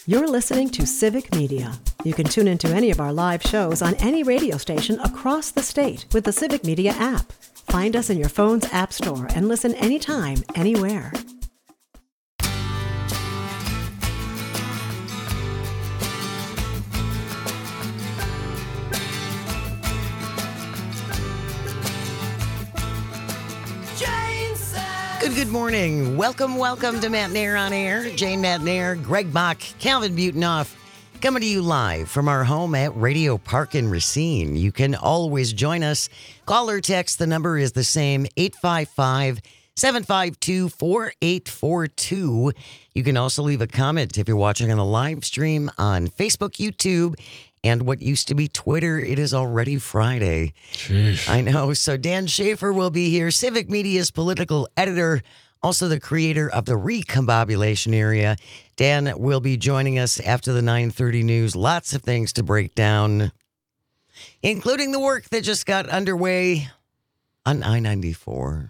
You're listening to Civic Media. You can tune into any of our live shows on any radio station across the state with the Civic Media app. Find us in your phone's app store and listen anytime, anywhere. Good morning. Welcome to Matt Nair on Air. Jane Matt Nair, Greg Bach, Calvin Butonoff, coming to you live from our home at Radio Park in Racine. You can always join us. Call or text. The number is the same, 855-752-4842. You can also leave a comment if you're watching on the live stream on Facebook, YouTube, and what used to be Twitter. It is already Friday. Jeez. I know. So Dan Schaefer will be here, Civic Media's political editor, also the creator of the Recombobulation Area. Dan will be joining us after the 9:30 news. Lots of things to break down, including the work that just got underway on I-94.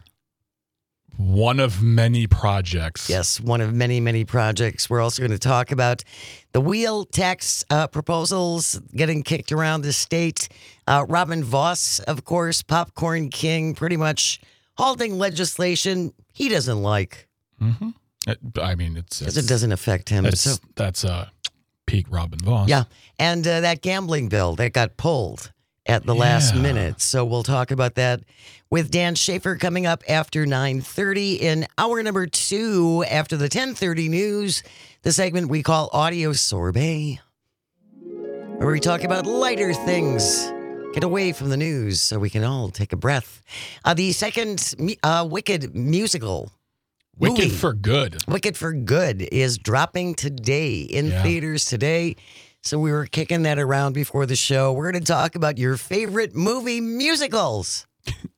One of many projects. Yes, one of many, many projects. We're also going to talk about the wheel tax proposals getting kicked around the state. Robin Vos, of course, Popcorn King, pretty much halting legislation he doesn't like. Mm-hmm. Because it doesn't affect him. That's peak Robin Vos. Yeah, and that gambling bill that got pulled at the last minute. So we'll talk about that with Dan Schaefer coming up after 9:30 in hour number 2 after the 10:30 news, the segment we call Audio Sorbet, where we talk about lighter things. Get away from the news so we can all take a breath. The second Wicked musical. Wicked for Good. Wicked for Good is dropping today in theaters today. So we were kicking that around before the show. We're going to talk about your favorite movie musicals.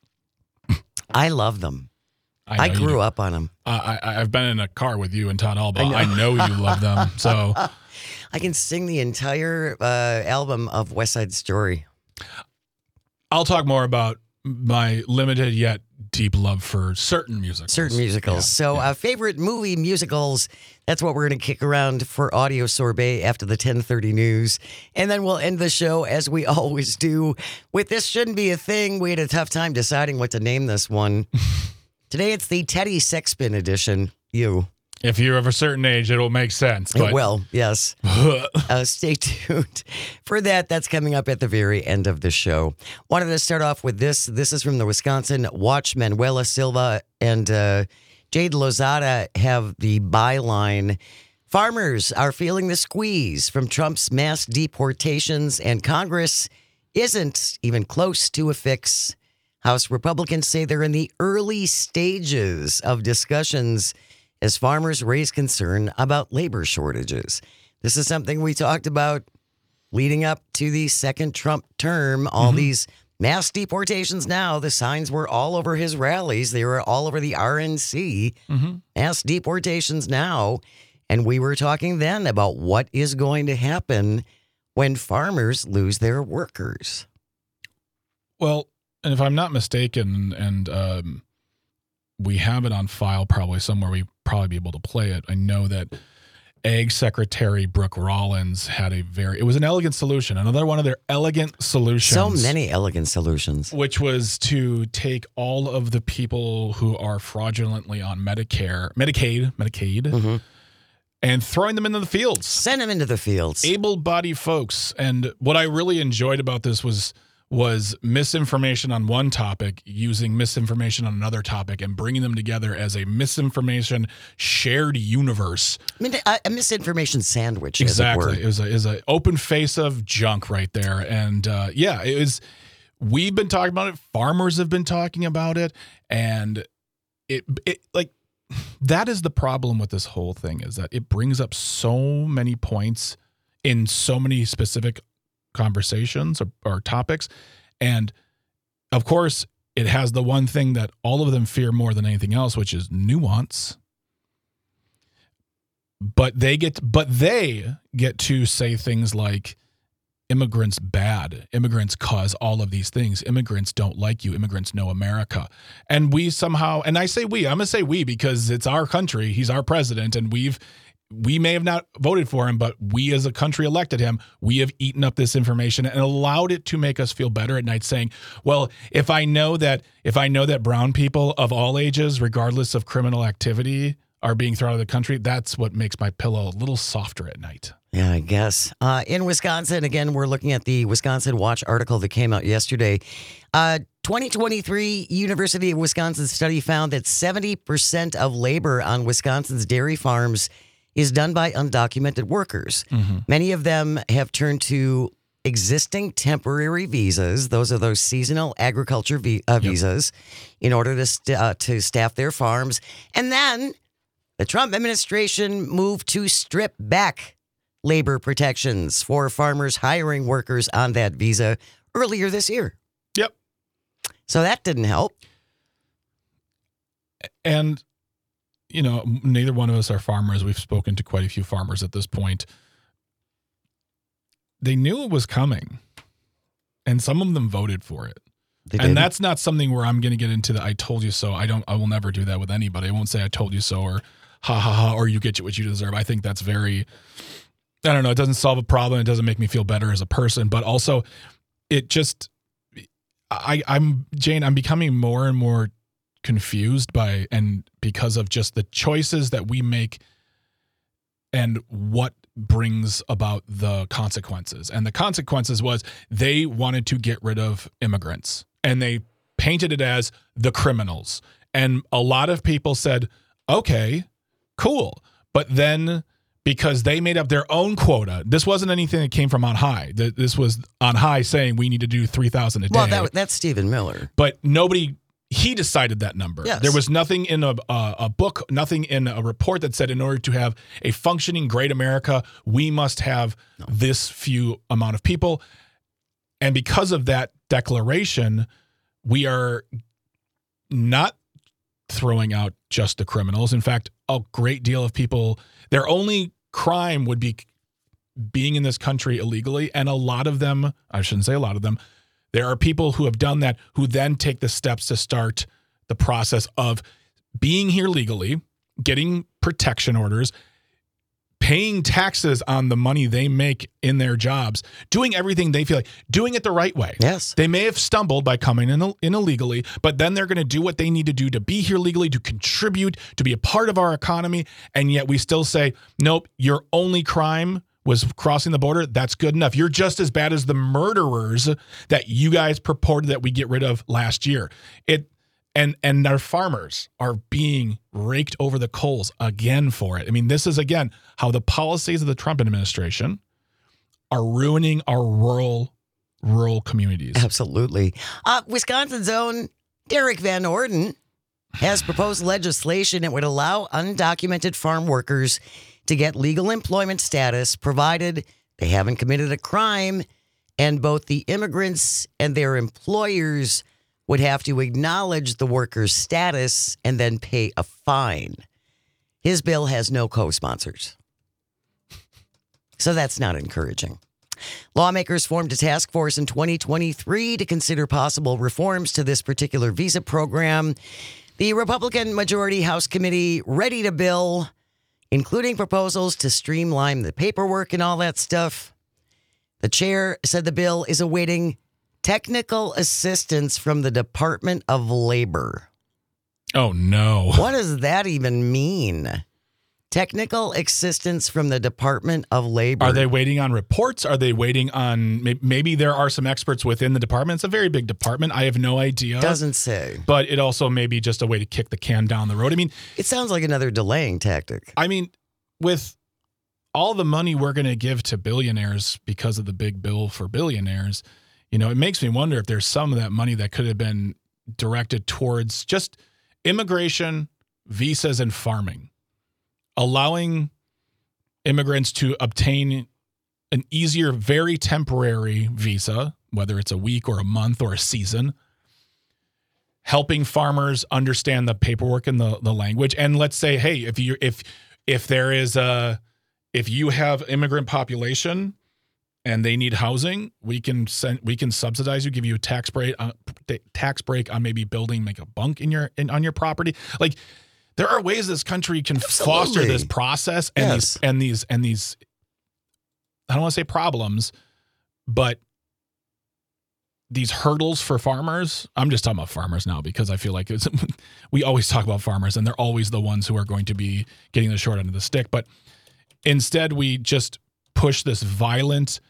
I love them. I grew up on them. I've been in a car with you and Todd Alba. I know you love them. So I can sing the entire album of West Side Story. I'll talk more about my limited yet deep love for certain musicals. Favorite movie musicals, that's what we're going to kick around for Audio Sorbet after the 10:30 news. And then we'll end the show, as we always do, with This Shouldn't Be a Thing. We had a tough time deciding what to name this one. Today it's the Teddy Sexton edition. If you're of a certain age, it'll make sense. It will, yes. Stay tuned for that. That's coming up at the very end of the show. Wanted to start off with this. This is from the Wisconsin Watch. Manuela Silva and Jade Lozada have the byline, "Farmers are feeling the squeeze from Trump's mass deportations, and Congress isn't even close to a fix. House Republicans say they're in the early stages of discussions as farmers raise concern about labor shortages." This is something we talked about leading up to the second Trump term. All these mass deportations now, the signs were all over his rallies. They were all over the RNC. Mass deportations now. And we were talking then about what is going to happen when farmers lose their workers. Well, and if I'm not mistaken, and we have it on file probably somewhere, we probably be able to play it. I know that Ag Secretary Brooke Rollins had it was an elegant solution, another one of their elegant solutions. So many elegant solutions. Which was to take all of the people who are fraudulently on Medicaid, and throwing them into the fields. Send them into the fields. Able-bodied folks. And what I really enjoyed about this was misinformation on one topic, using misinformation on another topic, and bringing them together as a misinformation shared universe. A misinformation sandwich. Exactly. It was an open face of junk right there. And it was. We've been talking about it. Farmers have been talking about it, and it that is the problem with this whole thing, is that it brings up so many points in so many specific conversations or topics. And of course, it has the one thing that all of them fear more than anything else, which is nuance. But they get to say things like, immigrants bad, immigrants cause all of these things, immigrants don't like you, immigrants know America. And we somehow, and I say we, I'm going to say we because it's our country, he's our president, and we've we may have not voted for him, but we as a country elected him. We have eaten up this information and allowed it to make us feel better at night, saying, well, if I know that brown people of all ages, regardless of criminal activity, are being thrown out of the country, that's what makes my pillow a little softer at night. Yeah, I guess. In Wisconsin, again, we're looking at the Wisconsin Watch article that came out yesterday. 2023 University of Wisconsin study found that 70% of labor on Wisconsin's dairy farms is done by undocumented workers. Mm-hmm. Many of them have turned to existing temporary visas. Those are those seasonal agriculture visas in order to staff their farms. And then the Trump administration moved to strip back labor protections for farmers hiring workers on that visa earlier this year. Yep. So that didn't help. And, you know, neither one of us are farmers. We've spoken to quite a few farmers at this point. They knew it was coming, and some of them voted for it. And that's not something where I'm going to get into the I told you so. I will never do that with anybody. I won't say I told you so or ha ha ha or you get what you deserve. I think that's very, I don't know, it doesn't solve a problem. It doesn't make me feel better as a person, but also it just, I'm becoming more and more confused because of just the choices that we make and what brings about the consequences. And the consequences was they wanted to get rid of immigrants and they painted it as the criminals. And a lot of people said, okay, cool. But then because they made up their own quota, this wasn't anything that came from on high. This was on high saying we need to do 3,000 a day. Well, that's Stephen Miller. But he decided that number. Yes. There was nothing in a book, nothing in a report that said in order to have a functioning great America, we must have this few amount of people. And because of that declaration, we are not throwing out just the criminals. In fact, a great deal of people, their only crime would be being in this country illegally. And a lot of them, I shouldn't say a lot of them, there are people who have done that who then take the steps to start the process of being here legally, getting protection orders, paying taxes on the money they make in their jobs, doing everything they feel like, doing it the right way. Yes. They may have stumbled by coming in illegally, but then they're going to do what they need to do to be here legally, to contribute, to be a part of our economy. And yet we still say, nope, your only crime was crossing the border. That's good enough. You're just as bad as the that you guys purported that we get rid of last year. And our farmers are being raked over the coals again for it. I mean, this is, again, how the policies of the Trump administration are ruining our rural communities. Absolutely. Wisconsin's own Derek Van Orden has proposed legislation that would allow undocumented farm workers to get legal employment status provided they haven't committed a crime, and both the immigrants and their employers would have to acknowledge the worker's status and then pay a fine. His bill has no co-sponsors. So that's not encouraging. Lawmakers formed a task force in 2023 to consider possible reforms to this particular visa program. The Republican majority House committee readied a bill, including proposals to streamline the paperwork and all that stuff. The chair said the bill is awaiting technical assistance from the Department of Labor. Oh, no. What does that even mean? Technical assistance from the Department of Labor. Are they waiting on reports? Are they waiting on, maybe there are some experts within the department? It's a very big department. I have no idea. Doesn't say. But it also may be just a way to kick the can down the road. I mean, it sounds like another delaying tactic. I mean, with all the money we're going to give to billionaires because of the big bill for billionaires, you know, it makes me wonder if there's some of that money that could have been directed towards just immigration, visas, and farming. Allowing immigrants to obtain an easier, very temporary visa, whether it's a week or a month or a season, helping farmers understand the paperwork and the language. And let's say, hey, if you have immigrant population and they need housing, we can subsidize you, give you a tax break on maybe building like a bunk on your property. Like, There are ways this country can Absolutely. foster this process and Yes. these I don't want to say problems, but these hurdles for farmers. I'm just talking about farmers now because I feel like we always talk about farmers and they're always the ones who are going to be getting the short end of the stick. But instead, we just push this violent,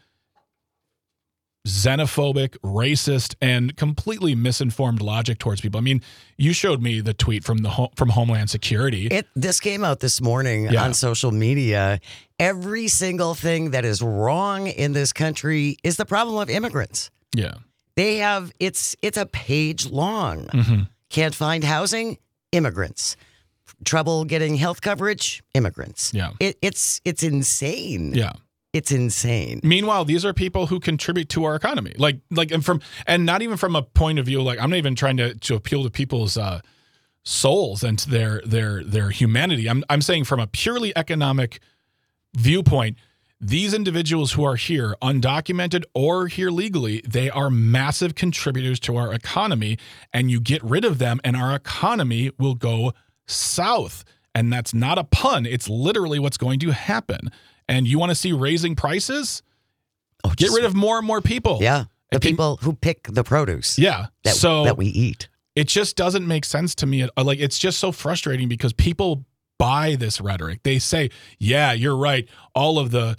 xenophobic, racist, and completely misinformed logic towards people. I mean, you showed me the tweet from from Homeland Security. This came out this morning on social media. Every single thing that is wrong in this country is the problem of immigrants. Yeah. They have it's a page long. Mm-hmm. Can't find housing, immigrants. Trouble getting health coverage, immigrants. Yeah. It's insane. Yeah. It's insane. Meanwhile, these are people who contribute to our economy. And not even from a point of view, like I'm not even trying to appeal to people's souls and to their humanity. I'm saying from a purely economic viewpoint, these individuals who are here, undocumented or here legally, they are massive contributors to our economy, and you get rid of them and our economy will go south. And that's not a pun. It's literally what's going to happen. And you want to see raising prices? Get rid of more and more people. Yeah. The people who pick the produce. Yeah. That we eat. It just doesn't make sense to me. Like, it's just so frustrating because people buy this rhetoric. They say, yeah, you're right. All of the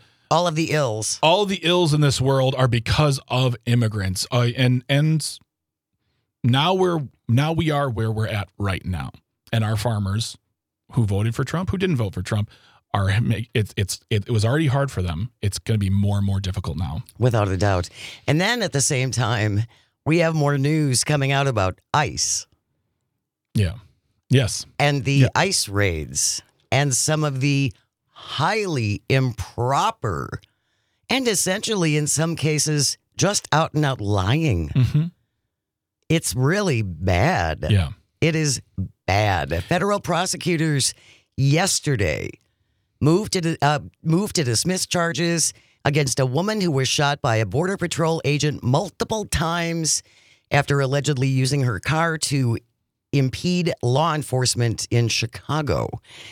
ills in this world are because of immigrants. And now we are where we're at right now. And our farmers who voted for Trump, who didn't vote for Trump, it was already hard for them. It's going to be more and more difficult now. Without a doubt. And then at the same time, we have more news coming out about ICE. Yeah. Yes. And the ICE raids and some of the highly improper and essentially in some cases just out and out lying. Mm-hmm. It's really bad. Yeah. It is bad. Federal prosecutors yesterday moved to dismiss charges against a woman who was shot by a Border Patrol agent multiple times after allegedly using her car to impede law enforcement in Chicago.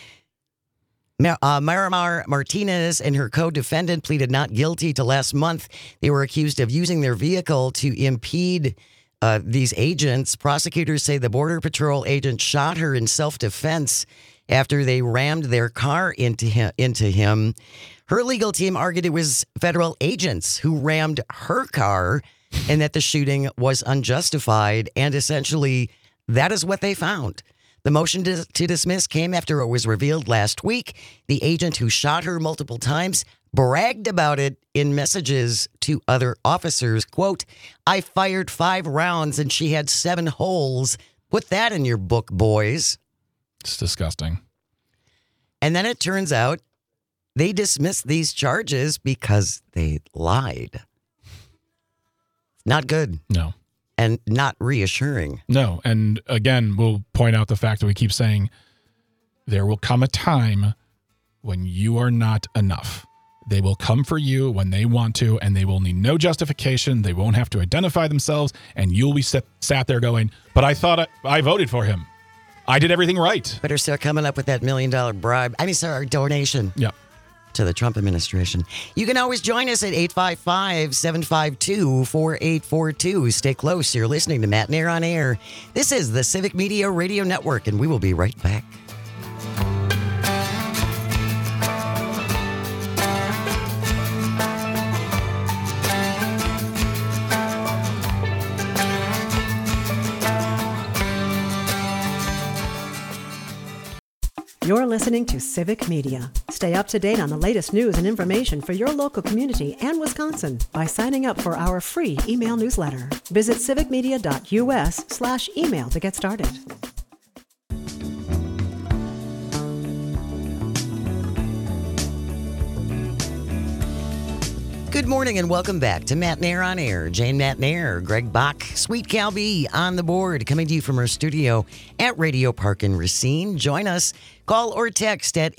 Miramar Martinez and her co-defendant pleaded not guilty to last month. They were accused of using their vehicle to impede these agents. Prosecutors say the Border Patrol agent shot her in self-defense after they rammed their car into him. Her legal team argued it was federal agents who rammed her car and that the shooting was unjustified. And essentially, that is what they found. The motion to dismiss came after it was revealed last week. The agent who shot her multiple times bragged about it in messages to other officers. Quote, I fired 5 rounds and she had 7 holes. Put that in your book, boys. It's disgusting. And then it turns out they dismissed these charges because they lied. Not good. No. And not reassuring. No. And again, we'll point out the fact that we keep saying there will come a time when you are not enough. They will come for you when they want to, and they will need no justification. They won't have to identify themselves, and you'll be sat there going, but I thought I voted for him. I did everything right. Better start coming up with that $1 million donation. Yeah. To the Trump administration. You can always join us at 855-752-4842. Stay close. You're listening to Matt Nair on Air. This is the Civic Media Radio Network, and we will be right back. You're listening to Civic Media. Stay up to date on the latest news and information for your local community and Wisconsin by signing up for our free email newsletter. Visit civicmedia.us/email to get started. Good morning and welcome back to Matt Nair on Air. Jane Matt Nair, Greg Bach, Sweet Calby on the board, coming to you from our studio at Radio Park in Racine. Join us. Call or text at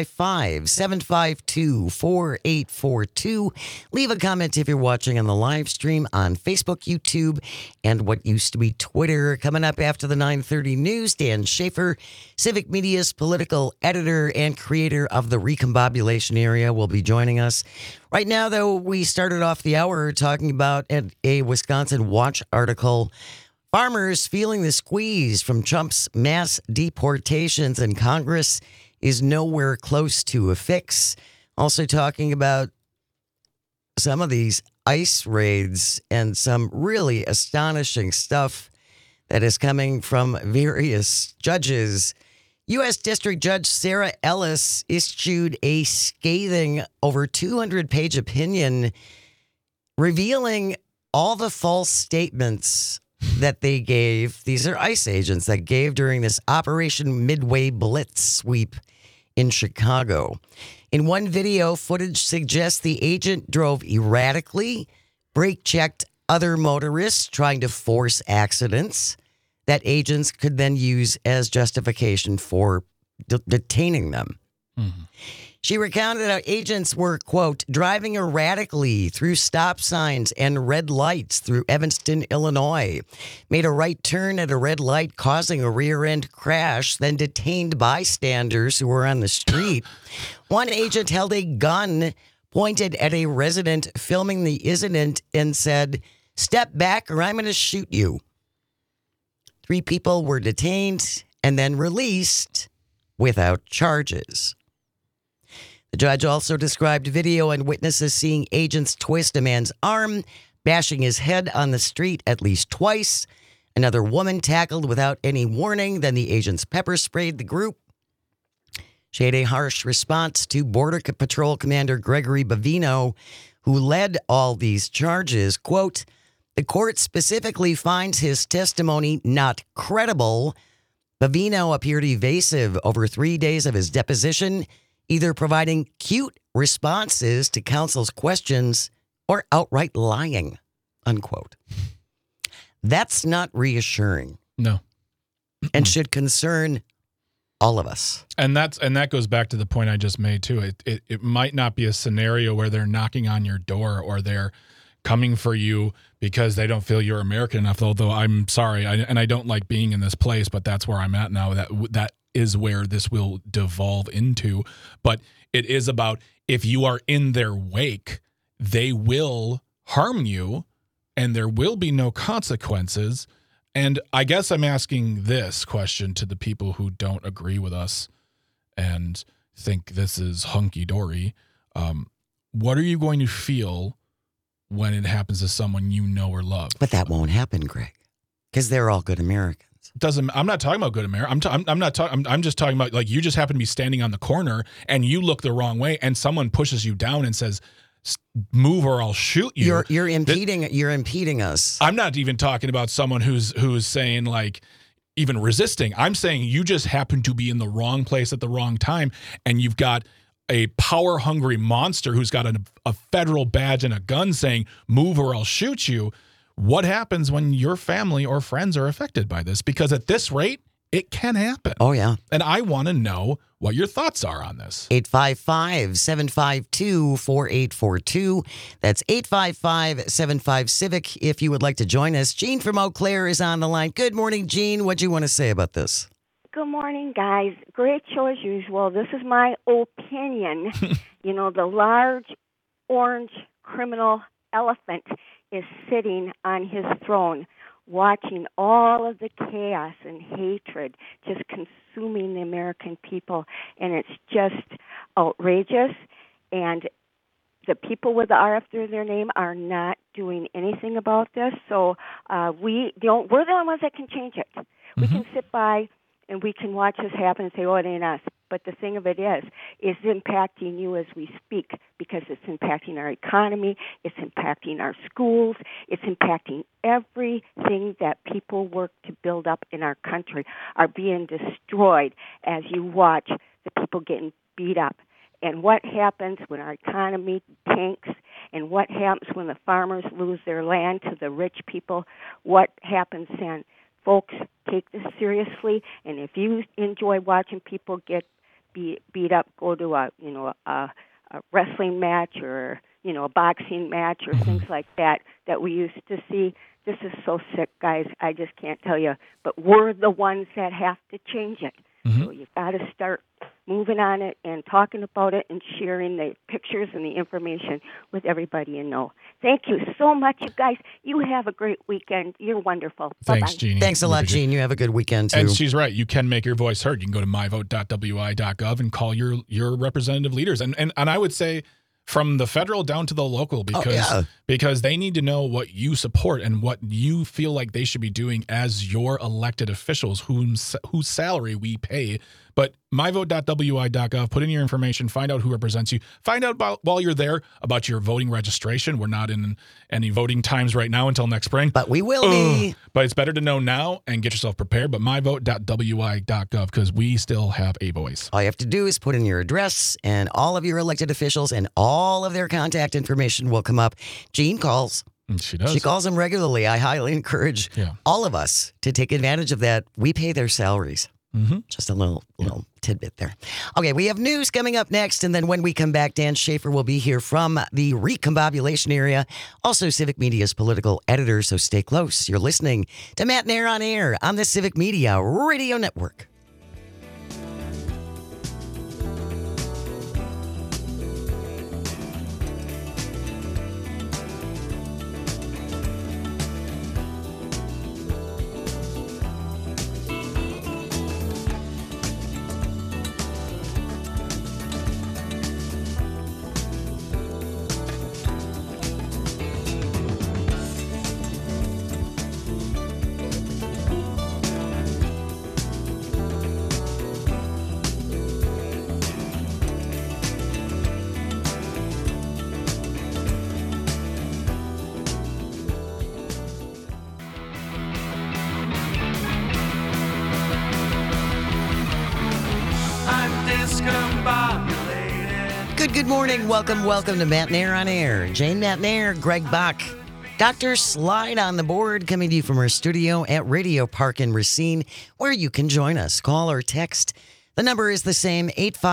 855-752-4842. Leave a comment if you're watching on the live stream on Facebook, YouTube, and what used to be Twitter. Coming up after the 9:30 news, Dan Schaefer, Civic Media's political editor and creator of the Recombobulation Area, will be joining us. Right now, though, we started off the hour talking about a Wisconsin Watch article. Farmers feeling the squeeze from Trump's mass deportations, and Congress is nowhere close to a fix. Also talking about some of these ICE raids and some really astonishing stuff that is coming from various judges. U.S. District Judge Sarah Ellis issued a scathing, over 200-page opinion revealing all the false statements that they gave. These are ICE agents that gave during this Operation Midway Blitz sweep in Chicago. In one video, footage suggests the agent drove erratically, brake-checked other motorists, trying to force accidents that agents could then use as justification for detaining them. Mm-hmm. She recounted how agents were, quote, driving erratically through stop signs and red lights through Evanston, Illinois, made a right turn at a red light, causing a rear-end crash, then detained bystanders who were on the street. One agent held a gun pointed at a resident filming the incident and said, "Step back or I'm going to shoot you." 3 people were detained and then released without charges. The judge also described video and witnesses seeing agents twist a man's arm, bashing his head on the street at least twice. Another woman tackled without any warning. Then the agents pepper sprayed the group. She had a harsh response to Border Patrol Commander Gregory Bavino, who led all these charges. Quote, "The court specifically finds his testimony not credible." Bavino appeared evasive over 3 days of his deposition, either providing cute responses to counsel's questions or outright lying, unquote. That's not reassuring. No. And should concern all of us. And that goes back to the point I just made too. It might not be a scenario where they're knocking on your door or they're coming for you because they don't feel you're American enough, although I'm sorry, and I don't like being in this place, but that's where I'm at now. That is where this will devolve into. But it is about, if you are in their wake, they will harm you and there will be no consequences. And I guess I'm asking this question to the people who don't agree with us and think this is hunky-dory. What are you going to feel when it happens to someone you know or love? But that won't happen, Greg, because they're all good Americans. I'm not talking about good America. I'm just talking about, like, you just happen to be standing on the corner and you look the wrong way and someone pushes you down and says, "Move or I'll shoot you." You're impeding us. I'm not even talking about someone who's saying, like, even resisting. I'm saying you just happen to be in the wrong place at the wrong time, and you've got a power-hungry monster who's got a federal badge and a gun saying, "Move or I'll shoot you." What happens when your family or friends are affected by this? Because at this rate, it can happen. Oh, yeah. And I want to know what your thoughts are on this. 855-752-4842. That's 855-75-CIVIC if you would like to join us. Jean from Eau Claire is on the line. Good morning, Jean. What do you want to say about this? Good morning, guys. Great show as usual. This is my opinion. The large orange criminal elephant is sitting on his throne, watching all of the chaos and hatred just consuming the American people, and it's just outrageous. And the people with the R after their name are not doing anything about this. So we're the only ones that can change it. We can sit by and we can watch this happen and say, "Oh, it ain't us." But the thing of it is, it's impacting you as we speak, because it's impacting our economy, it's impacting our schools, it's impacting everything that people work to build up in our country are being destroyed as you watch the people getting beat up. And what happens when our economy tanks, and what happens when the farmers lose their land to the rich people? What happens then? Folks, take this seriously, and if you enjoy watching people get beat up, go to a wrestling match or a boxing match or things like that we used to see. This is so sick, guys. I just can't tell you. But we're the ones that have to change it. So you've got to start moving on it and talking about it and sharing the pictures and the information with everybody you know. Thank you so much, you guys. You have a great weekend. You're wonderful. Thanks, Bye-bye. Jeannie. Thanks a lot, Jean. You have a good weekend, too. And she's right. You can make your voice heard. You can go to myvote.wi.gov and call your representative leaders. And I would say from the federal down to the local, because they need to know what you support and what you feel like they should be doing as your elected officials whose salary we pay. But myvote.wi.gov, put in your information, find out who represents you. Find out while you're there about your voting registration. We're not in any voting times right now until next spring. But we will be. But it's better to know now and get yourself prepared. But myvote.wi.gov, because we still have a voice. All you have to do is put in your address, and all of your elected officials and all of their contact information will come up. Jean calls. She does. She calls them regularly. I highly encourage all of us to take advantage of that. We pay their salaries. Just a little tidbit there. Okay, we have news coming up next, and then when we come back, Dan Schaefer will be here from the recombobulation area, also Civic Media's political editor, so stay close. You're listening to Matt Nair on Air on the Civic Media Radio Network. Good morning. Welcome to Matt Nair on Air. Jane Matt Nair, Greg Bach, Dr. Slide on the board, coming to you from our studio at Radio Park in Racine, where you can join us. Call or text. The number is the same,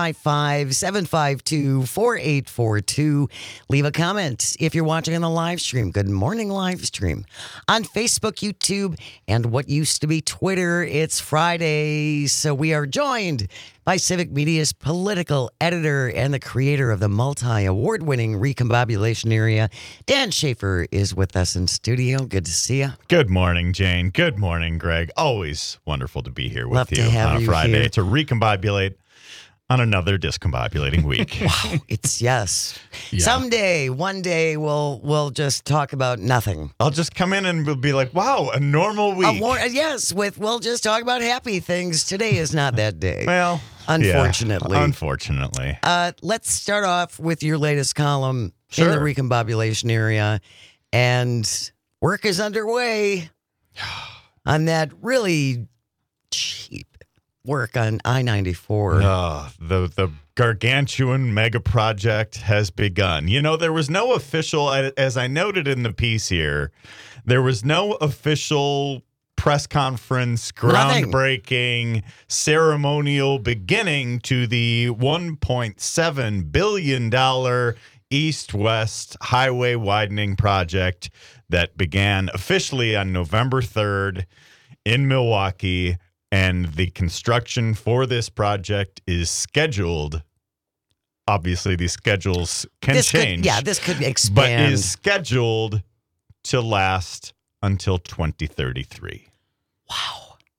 855-752-4842. Leave a comment if you're watching on the live stream. Good morning, live stream. On Facebook, YouTube, and what used to be Twitter, it's Friday. So we are joined by Civic Media's political editor and the creator of the multi-award-winning Recombobulation Area. Dan Schaefer is with us in studio. Good to see you. Good morning, Jane. Good morning, Greg. Always wonderful to be here with Love you to have on a you Friday here. to recombobulate on another discombobulating week. Wow, it's yes. Yeah. Someday, one day, we'll just talk about nothing. I'll just come in and we'll be like, wow, a normal week. We'll just talk about happy things. Today is not that day. Well, unfortunately. Yeah, unfortunately. Let's start off with your latest column in Sure. the recombobulation area. And work is underway on that really cheap work on I-94. The gargantuan mega project has begun. You know, there was no official, as I noted in the piece here, there was no official press conference, groundbreaking, ceremonial beginning to the $1.7 billion east-west highway widening project that began officially on November 3rd in Milwaukee. And the construction for this project is scheduled. Obviously, these schedules can change. This could expand. But is scheduled to last until 2033. Wow.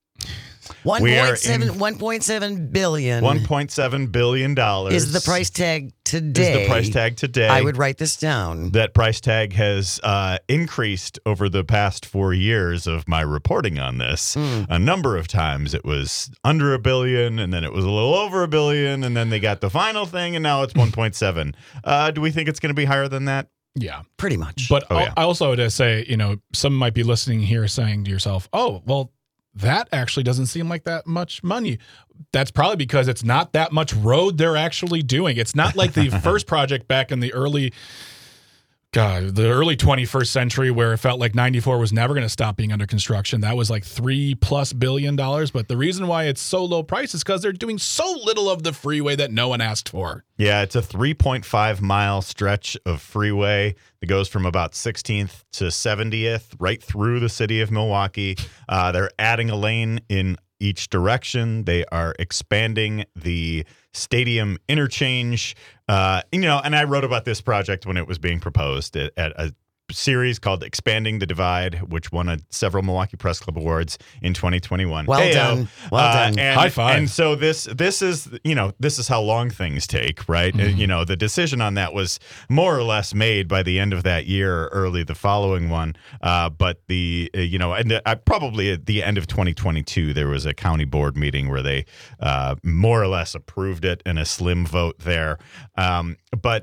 1.7 billion. $1.7 billion is the price tag today. I would write this down. That price tag has increased over the past 4 years of my reporting on this. A number of times it was under $1 billion, and then it was a little over $1 billion, and then they got the final thing, and now it's 1.7. Do we think it's going to be higher than that? Yeah. Pretty much. But I also would say, some might be listening here saying to yourself, oh, well, that actually doesn't seem like that much money. That's probably because it's not that much road they're actually doing. It's not like the first project back in the early God, the early 21st century where it felt like 94 was never going to stop being under construction. That was like $3+ billion. But the reason why it's so low price is because they're doing so little of the freeway that no one asked for. Yeah, it's a 3.5 mile stretch of freeway that goes from about 16th to 70th right through the city of Milwaukee. They're adding a lane in each direction. They are expanding the stadium interchange. And I wrote about this project when it was being proposed at a series called Expanding the Divide, which won several Milwaukee Press Club awards in 2021. Well done. High five. And so this is how long things take, right? Mm-hmm. The decision on that was more or less made by the end of that year or early the following one. But probably at the end of 2022, there was a county board meeting where they more or less approved it in a slim vote there. But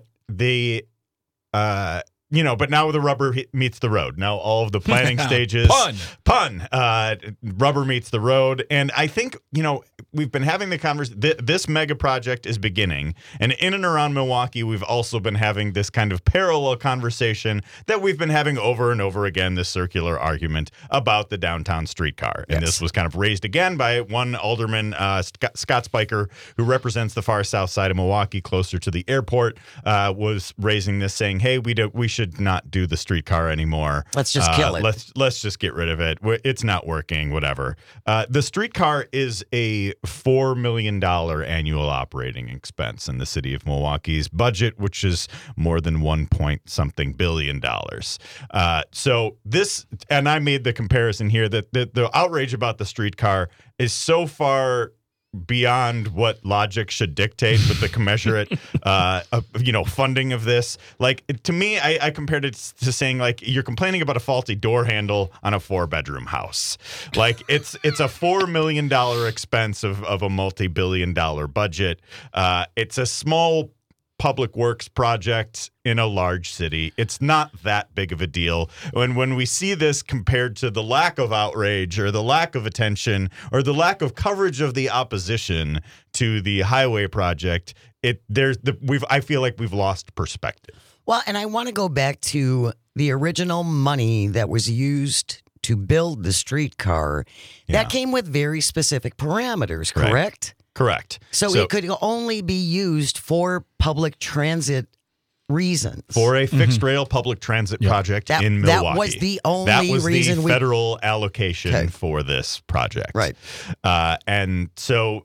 now the rubber meets the road. Now all of the planning stages. Rubber meets the road. And I think, we've been having the conversation. This mega project is beginning. And in and around Milwaukee, we've also been having this kind of parallel conversation that we've been having over and over again, this circular argument about the downtown streetcar. And this was kind of raised again by one alderman, Scott Spiker, who represents the far south side of Milwaukee, closer to the airport, was raising this, saying, hey, we should not do the streetcar anymore. Let's just kill it. Let's just get rid of it. It's not working, whatever. The streetcar is a $4 million annual operating expense in the city of Milwaukee's budget, which is more than $1.something billion. So this, and I made the comparison here that the outrage about the streetcar is so far beyond what logic should dictate with the commensurate, funding of this. Like, to me, I compared it to saying, like, you're complaining about a faulty door handle on a 4-bedroom house. Like, it's a $4 million expense of a multi-billion-dollar budget. It's a small public works project in a large city. It's not that big of a deal. When we see this compared to the lack of outrage or the lack of attention or the lack of coverage of the opposition to the highway project, I feel like we've lost perspective. Well, and I want to go back to the original money that was used to build the streetcar. That came with very specific parameters, correct? Correct. So it could only be used for public transit reasons. For a fixed rail public transit project in Milwaukee. That was the only reason the federal allocation for this project. Right. And so,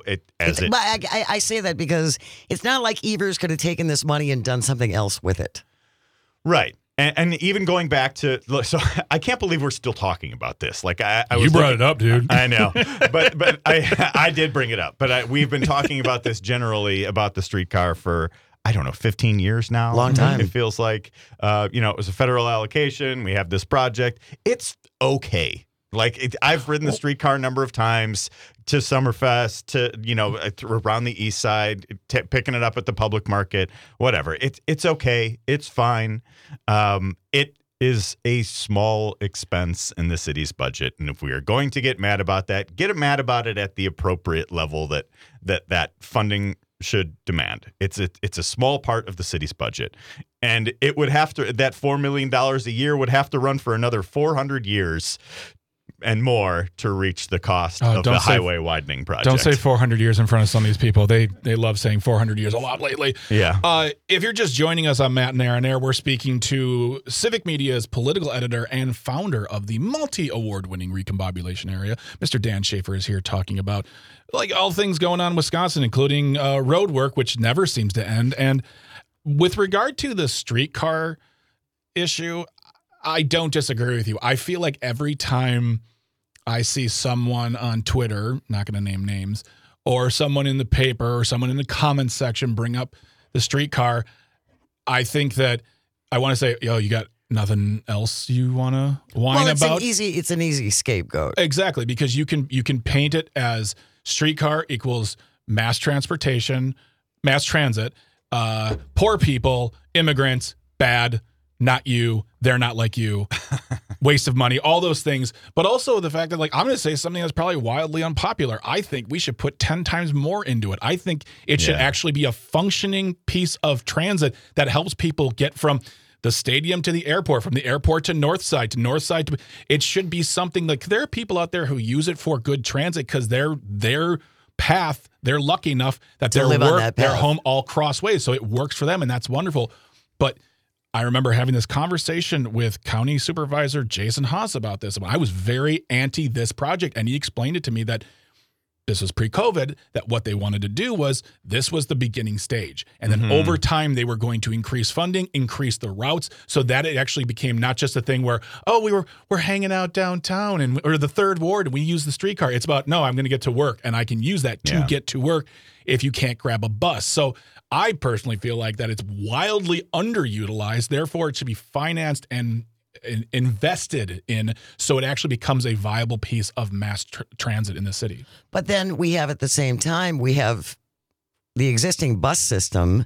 I say that because it's not like Evers could have taken this money and done something else with it. Right. And even going back to, so I can't believe we're still talking about this. Like you brought it up, dude. I know, but I did bring it up. But we've been talking about this generally about the streetcar for, I don't know, 15 years now. Long time. It feels like, it was a federal allocation. We have this project. It's okay. Like, I've ridden the streetcar a number of times to Summerfest, to, around the east side, picking it up at the public market, whatever. It's okay. It's fine. It is a small expense in the city's budget. And if we are going to get mad about that, get mad about it at the appropriate level that funding should demand. It's a small part of the city's budget. And it would have to, that $4 million a year would have to run for another 400 years and more to reach the cost of the highway widening project. Don't say 400 years in front of some of these people. They love saying 400 years a lot lately. Yeah. If you're just joining us on Matt and Aaron Air, we're speaking to Civic Media's political editor and founder of the multi-award-winning Recombobulation Area. Mr. Dan Schaefer is here talking about all things going on in Wisconsin, including road work, which never seems to end. And with regard to the streetcar issue, I don't disagree with you. I feel like every time I see someone on Twitter, not going to name names, or someone in the paper or someone in the comments section bring up the streetcar, I think that I want to say, you got nothing else you want to whine about? It's an easy scapegoat. Exactly, because you can paint it as streetcar equals mass transportation, mass transit, poor people, immigrants, bad, not you, they're not like you, waste of money, all those things. But also the fact that, I'm going to say something that's probably wildly unpopular. I think we should put 10 times more into it. I think it should actually be a functioning piece of transit that helps people get from the stadium to the airport, from the airport to north side. It should be something like, there are people out there who use it for good transit because their path, they're lucky enough that To their live on work, that their path. home all crossways. So it works for them, and that's wonderful. But I remember having this conversation with County Supervisor Jason Haas about this. I was very anti this project, and he explained it to me that this was pre-COVID, that what they wanted to do was, this was the beginning stage. And then over time, they were going to increase funding, increase the routes, so that it actually became not just a thing where, oh, we're hanging out downtown or the third ward and we use the streetcar. It's about, no, I'm going to get to work, and I can use that to get to work if you can't grab a bus. So I personally feel like that it's wildly underutilized. Therefore, it should be financed and invested in, so it actually becomes a viable piece of mass transit in the city. But then we have, at the same time, we have the existing bus system,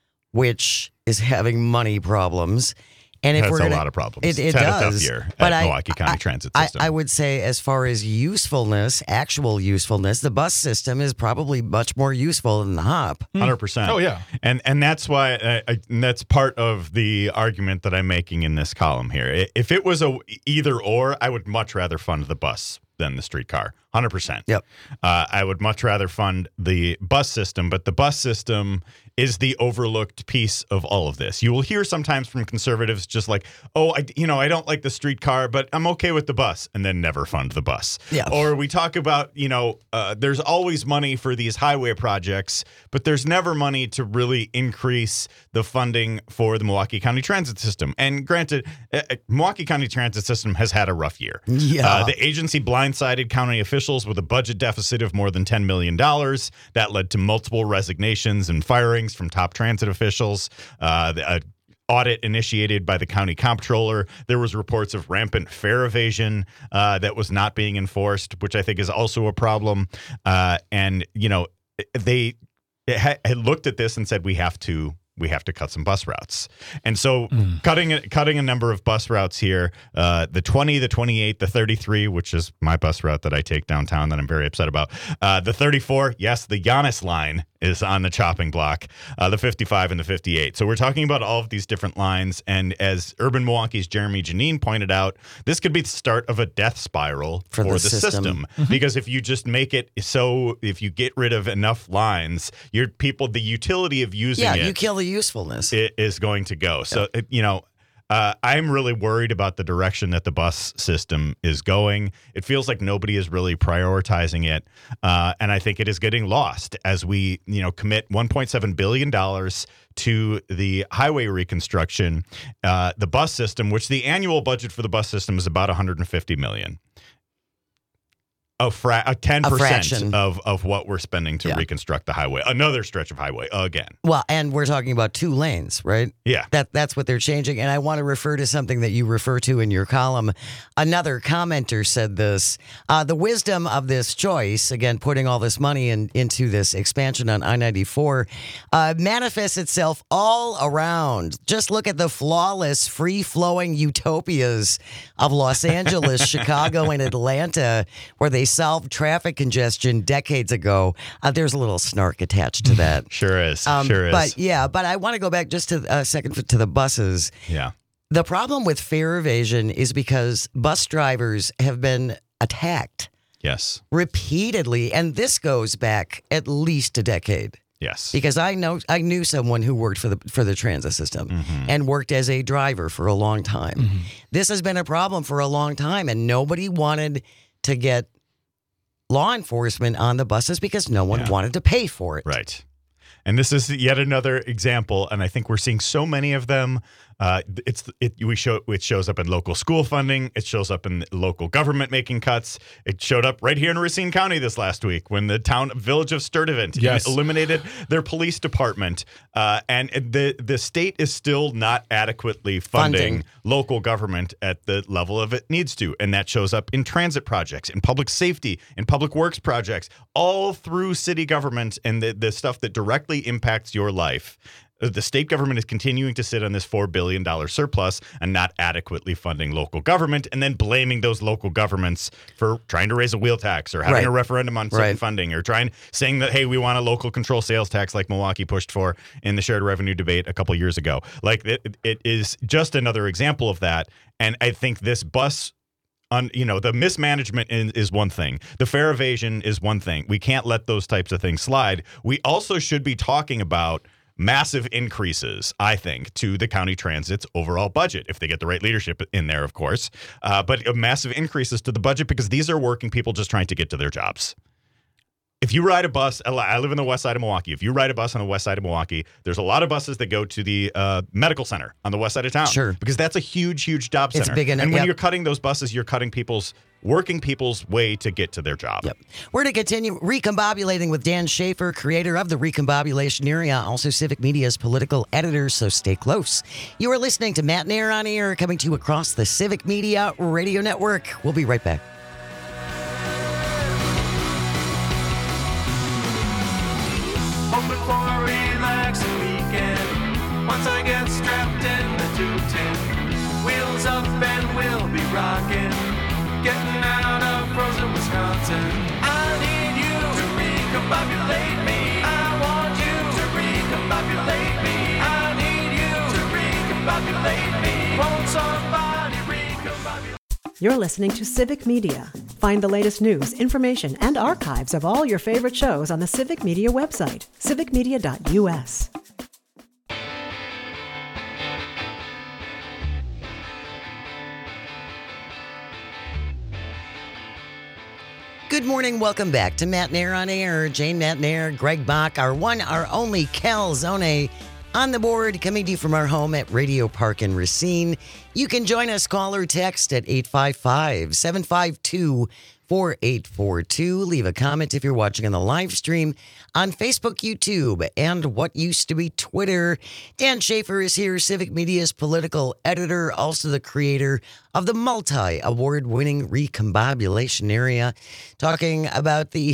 which is having money problems. And if It has we're a gonna, lot of problems. It It's had a does. tough year but at Milwaukee County Transit System. I would say, as far as usefulness, actual usefulness, the bus system is probably much more useful than the HOP. 100%. Oh, yeah. And that's why and that's part of the argument that I'm making in this column here. If it was a either or, I would much rather fund the bus than the streetcar. 100%. Yep. I would much rather fund the bus system, but the bus system is the overlooked piece of all of this. You will hear sometimes from conservatives just like, oh, I don't like the streetcar, but I'm okay with the bus, and then never fund the bus. Yeah. Or we talk about, there's always money for these highway projects, but there's never money to really increase the funding for the Milwaukee County Transit System. And granted, Milwaukee County Transit System has had a rough year. Yeah. The agency blindsided county officials with a budget deficit of more than $10 million. That led to multiple resignations and firings from top transit officials. The audit initiated by the county comptroller. There was reports of rampant fare evasion that was not being enforced, which I think is also a problem. They had looked at this and said, we have to cut some bus routes. And so cutting a number of bus routes here, the 20, the 28, the 33, which is my bus route that I take downtown that I'm very upset about. The 34, yes, the Giannis line is on the chopping block, the 55 and the 58. So we're talking about all of these different lines. And as Urban Milwaukee's Jeremy Janine pointed out, this could be the start of a death spiral for the system. Because if you just make it so, if you get rid of enough lines, the utility of using it. Yeah, you kill the usefulness. It is going to go. So, I'm really worried about the direction that the bus system is going. It feels like nobody is really prioritizing it. And I think it is getting lost as we, commit $1.7 billion to the highway reconstruction, the bus system, which the annual budget for the bus system is about $150 million. A 10% of what we're spending to reconstruct the highway. Another stretch of highway again. Well, and we're talking about 2 lanes, right? Yeah. That's what they're changing. And I want to refer to something that you refer to in your column. Another commenter said this. The wisdom of this choice, again, putting all this money into this expansion on I-94, manifests itself all around. Just look at the flawless, free-flowing utopias of Los Angeles, Chicago, and Atlanta, where they solved traffic congestion decades ago. There's a little snark attached to that. Sure is. But I want to go back just to a second to the buses. Yeah. The problem with fare evasion is because bus drivers have been attacked. Yes. Repeatedly, and this goes back at least a decade. Yes. Because I knew someone who worked for the transit system and worked as a driver for a long time. This has been a problem for a long time, and nobody wanted to get law enforcement on the buses because no one wanted to pay for it. Right. And this is yet another example, and I think we're seeing so many of them. It shows up in local school funding. It shows up in local government making cuts. It showed up right here in Racine County this last week when the village of Sturtevant eliminated their police department. And the state is still not adequately funding local government at the level of it needs to. And that shows up in transit projects, in public safety, in public works projects, all through city government and the stuff that directly impacts your life. The state government is continuing to sit on this $4 billion surplus and not adequately funding local government, and then blaming those local governments for trying to raise a wheel tax or having a referendum on certain funding, or saying that, hey, we want a local control sales tax like Milwaukee pushed for in the shared revenue debate a couple years ago. Like it is just another example of that. And I think this bus the mismanagement is one thing. The fare evasion is one thing. We can't let those types of things slide. We also should be talking about massive increases, I think, to the county transit's overall budget, if they get the right leadership in there, of course. But massive increases to the budget, because these are working people just trying to get to their jobs. If you ride a bus, I live in the west side of Milwaukee. If you ride a bus on the west side of Milwaukee, there's a lot of buses that go to the medical center on the west side of town. Sure. Because that's a huge, huge job center. It's big enough. And when you're cutting those buses, you're cutting working people's way to get to their job. Yep. We're to continue recombobulating with Dan Schaefer, creator of the Recombobulation Area, also Civic Media's political editor, so stay close. You are listening to Matt Nair on Air, coming to you across the Civic Media Radio Network. We'll be right back. Hoping for a relaxing weekend. Once I get strapped in the 210, wheels up and we'll be rocking. Getting out of frozen Wisconsin. I need you to recombobulate me. I want you to recombobulate me. I need you to recombobulate me. Won't somebody recombobulate? You're listening to Civic Media. Find the latest news, information, and archives of all your favorite shows on the Civic Media website, civicmedia.us. Good morning. Welcome back to Matt Nair on Air. Jane Matt Nair, Greg Bach, our one, our only Cal Zone on the board, coming to you from our home at Radio Park in Racine. You can join us, call or text at 855-752-4842. Leave a comment if you're watching on the live stream on Facebook, YouTube, and what used to be Twitter. Dan Schaefer is here, Civic Media's political editor, also the creator of the multi-award-winning Recombobulation Area, talking about the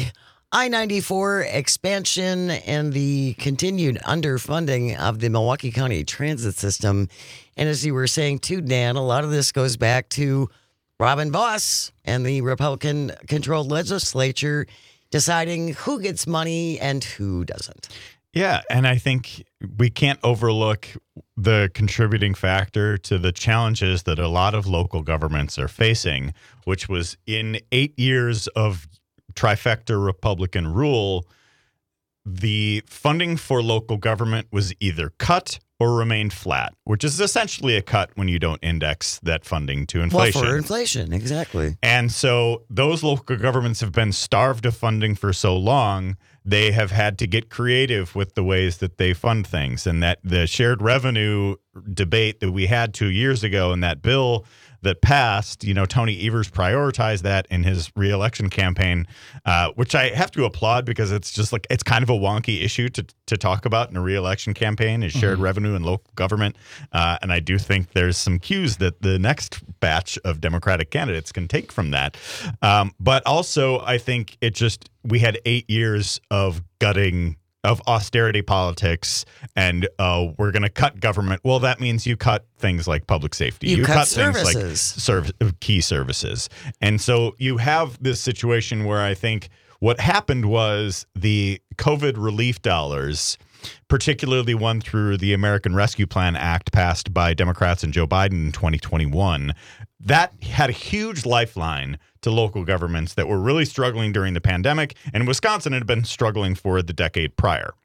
I-94 expansion and the continued underfunding of the Milwaukee County transit system. And as you were saying too, Dan, a lot of this goes back to Robin Vos and the Republican-controlled legislature deciding who gets money and who doesn't. Yeah, and I think we can't overlook the contributing factor to the challenges that a lot of local governments are facing, which was in 8 years of trifecta Republican rule, the funding for local government was either cut or remained flat, which is essentially a cut when you don't index that funding to inflation. Well, for inflation, exactly. And so those local governments have been starved of funding for so long, they have had to get creative with the ways that they fund things. And that the shared revenue debate that we had 2 years ago and that bill that passed, Tony Evers prioritized that in his reelection campaign, which I have to applaud, because it's just it's kind of a wonky issue to talk about in a reelection campaign, is shared revenue and local government. And I do think there's some cues that the next batch of Democratic candidates can take from that. But also, I think we had 8 years of gutting of austerity politics, and we're going to cut government. Well, that means you cut things like public safety. You cut things like key services. And so you have this situation where I think what happened was the COVID relief dollars, particularly one through the American Rescue Plan Act passed by Democrats and Joe Biden in 2021, that had a huge lifeline to local governments that were really struggling during the pandemic, and Wisconsin had been struggling for the decade prior.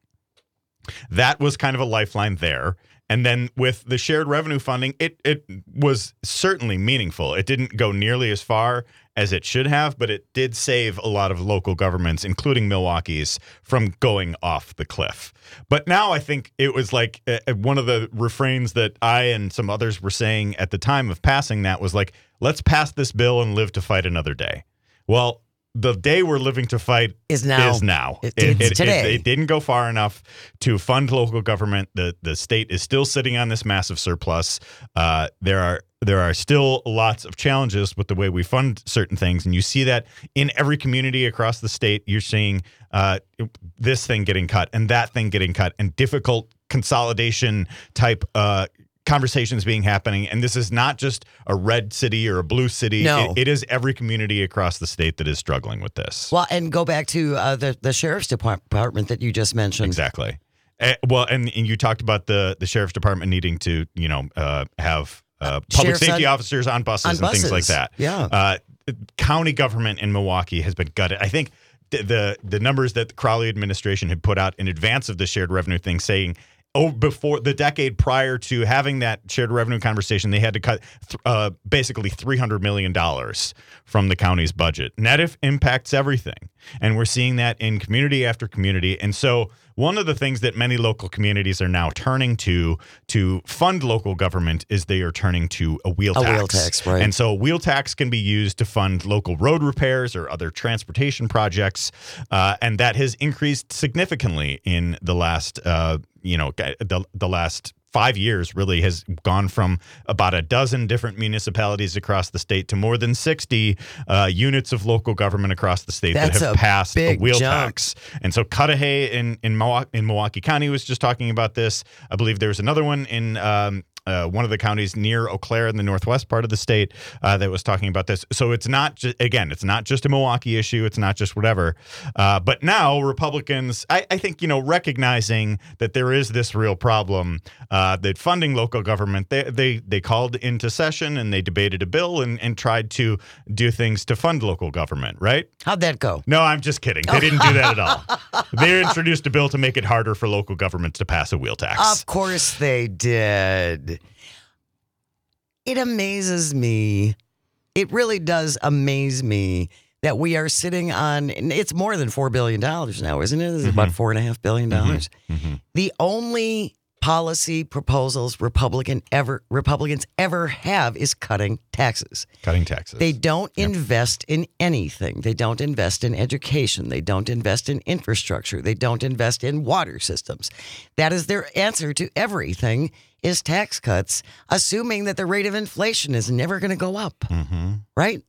That was kind of a lifeline there. And then with the shared revenue funding, it was certainly meaningful. It didn't go nearly as far as it should have, but it did save a lot of local governments, including Milwaukee's, from going off the cliff. But now I think it was like one of the refrains that I and some others were saying at the time of passing that was like, let's pass this bill and live to fight another day. Well, the day we're living to fight is now. It's today. It didn't go far enough to fund local government. The state is still sitting on this massive surplus. There are still lots of challenges with the way we fund certain things, and you see that in every community across the state. You're seeing this thing getting cut and that thing getting cut, and difficult consolidation type conversations being happening. And this is not just a red city or a blue city. No. It is every community across the state that is struggling with this. Well, and go back to the sheriff's department that you just mentioned. Exactly. Well, and you talked about the sheriff's department needing to, have public safety officers on buses and things like that. Yeah. County government in Milwaukee has been gutted. I think the numbers that the Crowley administration had put out in advance of the shared revenue thing saying, before the decade prior to having that shared revenue conversation, they had to cut basically $300 million from the county's budget. And that impacts everything. And we're seeing that in community after community. And so one of the things that many local communities are now turning to fund local government is they are turning to a wheel tax. A wheel tax, right. And so a wheel tax can be used to fund local road repairs or other transportation projects. And that has increased significantly in the last the last 5 years really has gone from about a dozen different municipalities across the state to more than 60 units of local government across the state that have passed a wheel tax. And so Cudahy in Milwaukee County was just talking about this. I believe there was another one in one of the counties near Eau Claire in the northwest part of the state that was talking about this. So it's not just, again, it's not just a Milwaukee issue. It's not just whatever. But now Republicans, I think, recognizing that there is this real problem, that funding local government, they called into session and they debated a bill and tried to do things to fund local government, right? How'd that go? No, I'm just kidding. They didn't do that at all. They introduced a bill to make it harder for local governments to pass a wheel tax. Of course they did. It amazes me. It really does amaze me that we are sitting on, it's more than $4 billion now, isn't it? It's about $4.5 billion. The only policy proposals Republicans ever have is cutting taxes. Cutting taxes. They don't invest in anything. They don't invest in education. They don't invest in infrastructure. They don't invest in water systems. That is their answer to everything, is tax cuts, assuming that the rate of inflation is never going to go up. Right?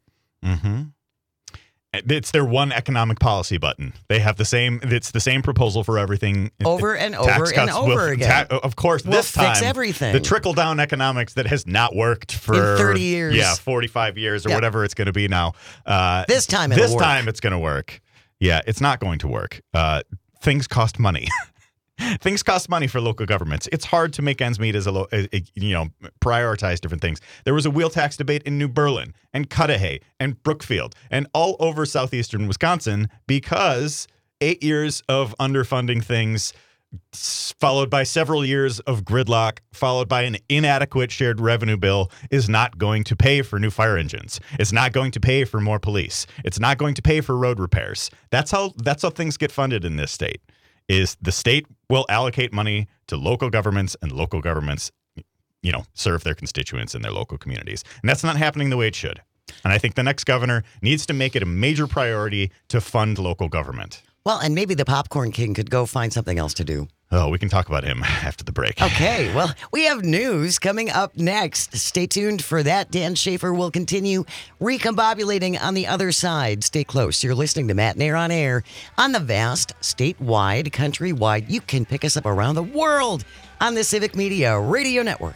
It's their one economic policy button. They have it's the same proposal for everything. Over and over and over again. Of course, We'll this time, fix everything. the trickle-down economics that has not worked for in 30 years. Yeah, 45 years or whatever it's going to be now. This time it's going to work. Yeah, it's not going to work. Things cost money. Things cost money for local governments. It's hard to make ends meet as prioritize different things. There was a wheel tax debate in New Berlin and Cudahy and Brookfield and all over southeastern Wisconsin because 8 years of underfunding things, followed by several years of gridlock, followed by an inadequate shared revenue bill, is not going to pay for new fire engines. It's not going to pay for more police. It's not going to pay for road repairs. That's how things get funded in this state. Is the state will allocate money to local governments, and local governments, serve their constituents in their local communities. And that's not happening the way it should. And I think the next governor needs to make it a major priority to fund local government. Well, and maybe the Popcorn King could go find something else to do. Oh, we can talk about him after the break. Okay, well, we have news coming up next. Stay tuned for that. Dan Schaefer will continue recombobulating on the other side. Stay close. You're listening to Matt Nair on Air on the vast, statewide, countrywide. You can pick us up around the world on the Civic Media Radio Network.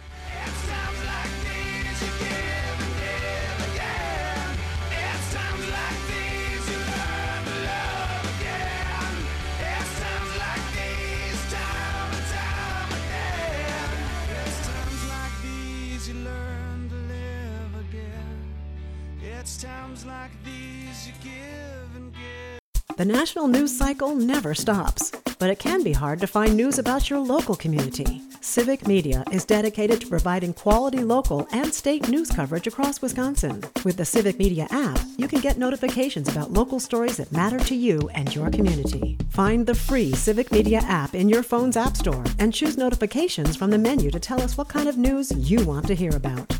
The national news cycle never stops, but it can be hard to find news about your local community. Civic Media is dedicated to providing quality local and state news coverage across Wisconsin. With the Civic Media app, you can get notifications about local stories that matter to you and your community. Find the free Civic Media app in your phone's app store and choose notifications from the menu to tell us what kind of news you want to hear about.